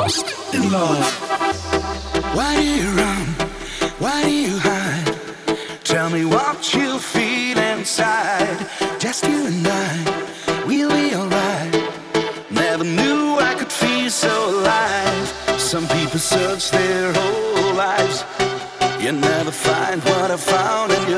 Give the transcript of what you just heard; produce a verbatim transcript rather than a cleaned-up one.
lost in love. Why do you run? Why do you hide? Tell me what you feel inside. Just you and I, we'll be alright. Never knew I could feel so alive. Some people search their whole lives. You never find what I found in